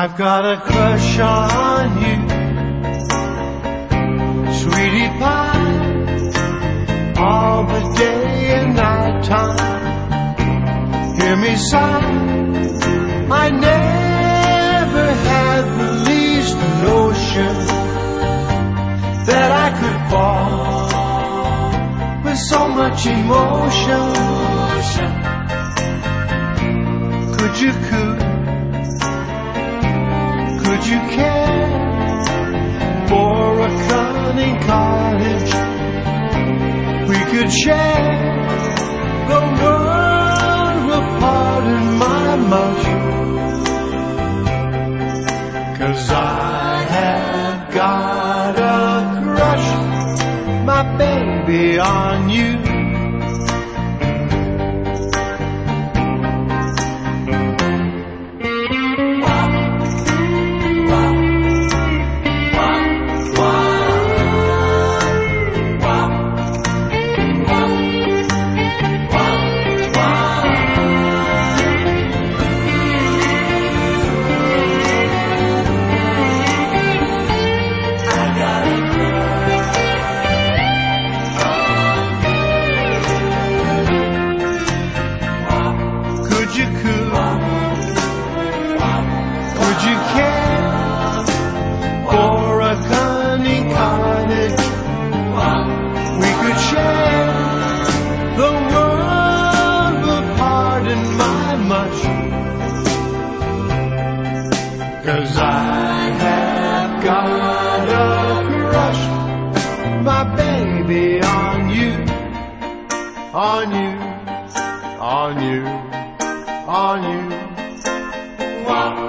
I've got a crush on you, sweetie pie, all the day and night time. Hear me sigh, I never had the least notion that I could fall with so much emotion. Could you could you care for a cunning cottage? We could share the world, will pardon my much, 'cause I have got a crush, my baby, on you. Could you care for a cunning cottage? We could share the world, will pardon my much, 'cause I have got a crush, my baby, on you, on you, on you, on you. Wow.